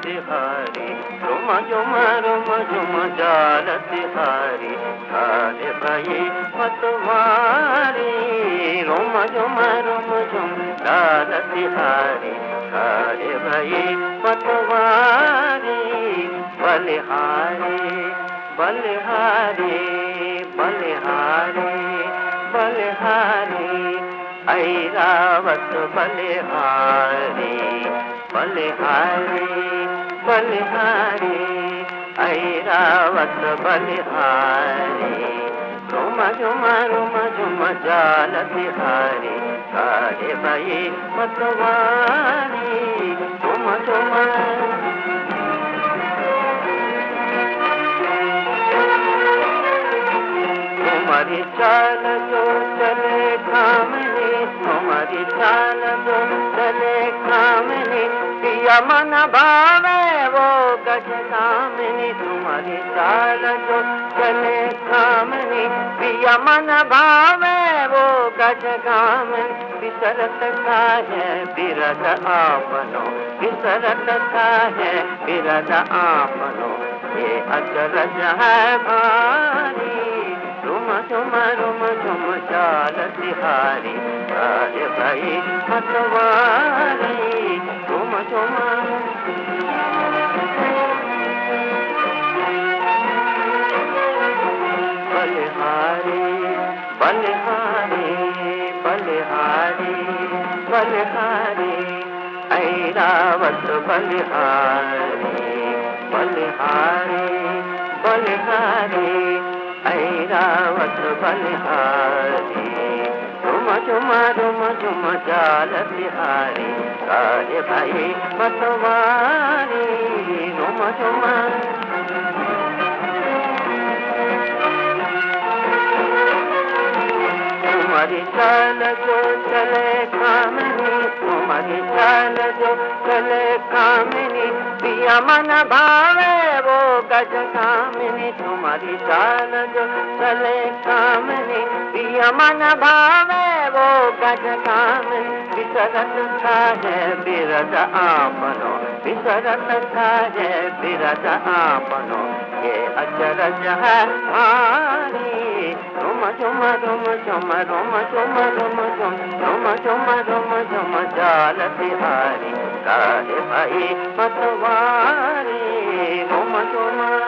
तिहारी, रुम झुम जाल तिहारी, काले भई मतवारी, रुम झुम जाल तिहारी, काले भई मतवारी, बलिहारी बलिहारी बलिहारी बलिहारी, ऐरावत बलिहारी बलिहारी बलिहारी, ऐरावत बलिहारी, रुम झुम जाल तिहारी, काले भई मतवारी, रुम झुम तुम्हारी चाल जो चले कामनी, तुम्हारी चाल जो चले कामनी, पिया मन भावे वो गज कामनी, तुम्हारी चाल जो चले कामनी, पिया मन भावे वो गज कामनी, विसरत का है बिरद आपनो, विसरत का है बिरद आपनो, ये अचरज है भारी, रुम झुम जाल तिहारी, काले भई मतवारी, रुम झुम बलिहारी बलिहारी बलिहारी बलिहारी, ऐरावत बलिहारी बलिहारी बलिहारी, ऐरावत बलिहारी, रुम झुम जाल तिहारी, काले भई मतवारी, रुम झुम तुम्हारी चाल जो चले कामनी, तुम्हारी चाल जो चले कामनी, पिया मन भावे वो गज कामनी, तुम्हारी चाल जो चले कामनी, पिया मन भावे वो गज कामनी, विसरत था है बिरद आपनो, विसरत था है बिरद आपनो, ये अचरज है भारी, रुम झुम जाल तिहारी, काले भई मतवारी, रुम झुम